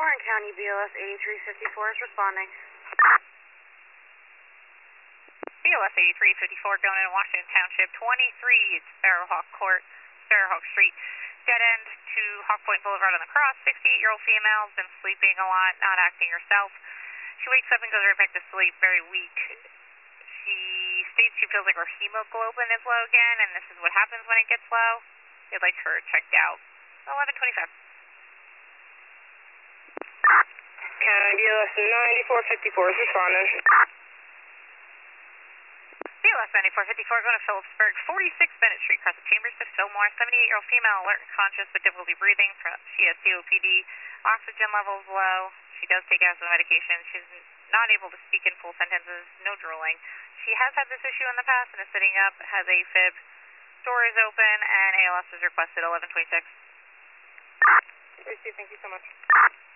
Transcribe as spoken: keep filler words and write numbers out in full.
Warren County B L S eighty-three fifty-four is responding. B L S eighty-three fifty-four going in Washington Township twenty-three, it's Sparrowhawk Court, Sparrowhawk Street. Dead end to Hawk Point Boulevard on the cross. sixty-eight-year-old female, been sleeping a lot, not acting herself. She wakes up and goes right back to sleep, very weak. She states she feels like her hemoglobin is low again, and this is what happens when it gets low. They'd like her checked out. eleven twenty-five. County B L S ninety-four fifty-four is responding. B L S ninety-four fifty-four going to Phillipsburg, forty-six Bennett Street, across the Chambers to Fillmore. seventy-eight-year-old female, alert and conscious, but difficulty breathing. She has C O P D. Oxygen levels low. She does take asthma medication. She's not able to speak in full sentences. No drooling. She has had this issue in the past and is sitting up. Has AFib. Door is open and A L S is requested. eleven twenty-six. Thank you so much.